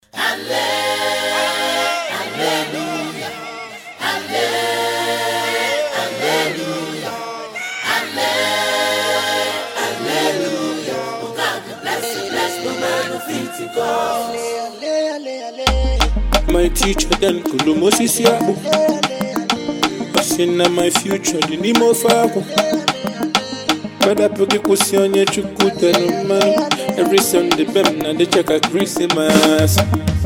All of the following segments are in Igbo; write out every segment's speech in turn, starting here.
Hallelujah, hallelujah, hallelujah. Oh God, bless the man of it. My teacher then Kulumosisi Abu. Passing na my future, the Nemo Fabu. Kada Puki Kusionye Chukuta no man. Every Sunday, Bem, and they check a Christmas.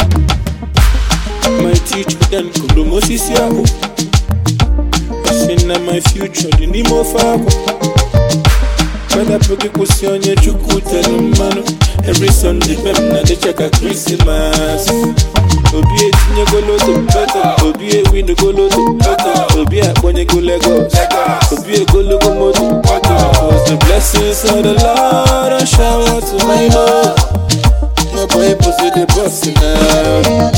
My teacher then Kulumosisi Abu. Passing na my future, the Nemo Fabu. Kada Puki Kusionye Chukuta no man. Every Sunday, Bem, and they check a Christmas. Obi etinye golo to better, Obi win golo to better, Obi akponye go Lagos, Obi golo go moto better. Cause the blessings of the Lord are shower to my home. My boy pussy the boss now.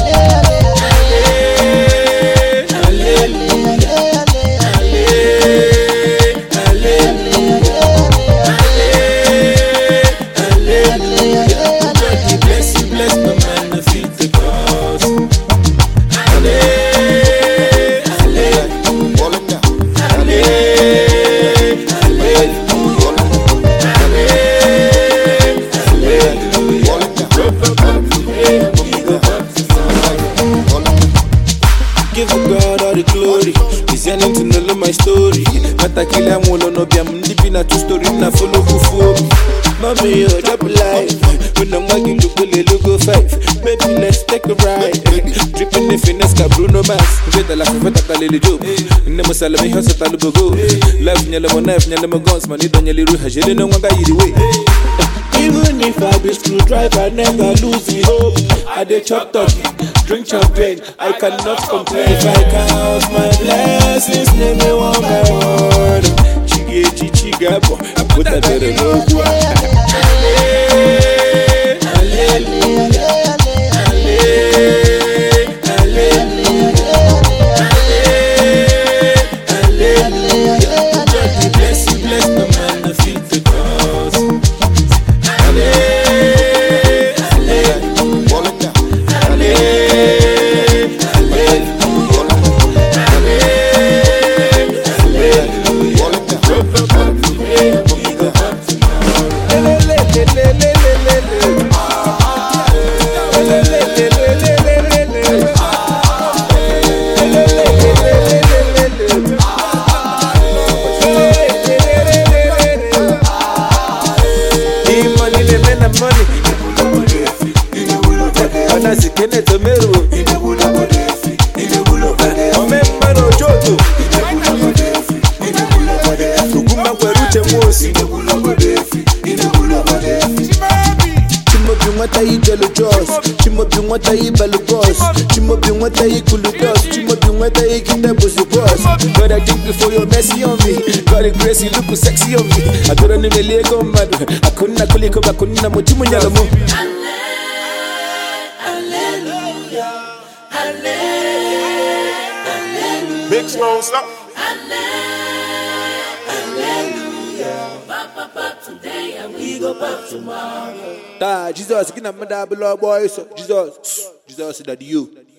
Give God all the glory. He's yearning to know my story. Matakila molo no be I'm deep in a true story. Na follow for mommy, you drop life. When I'm walking, look go 5. Baby, let's take a ride. Dripping the finesse, Bruno Mars. Veta la feta talele job. Nemo salami hosa talubogo. Life nyale mo knife, nyale mo guns. Money don't nyale ruha. Jele no wanga yidi way. Even if I be screwdriver, I never lose the hope. I dey chop talk, drink champagne, I cannot complain. If I count my blessings, name me one by one. Chige chigabo, I put a better look. Hallelujah, hallelujah. God bless you, bless the man that feeds the cause. God, I thank you for your mercy on me. God, the grace, you look sexy on me. I don't know the leg on mad. I couldn't come, I couldn't motimu nyalamo. Hallelujah, hallelujah. Big Smoke, stop. Hallelujah. Back today and we go back tomorrow. Jesus, get a mother below boys. Jesus, that you.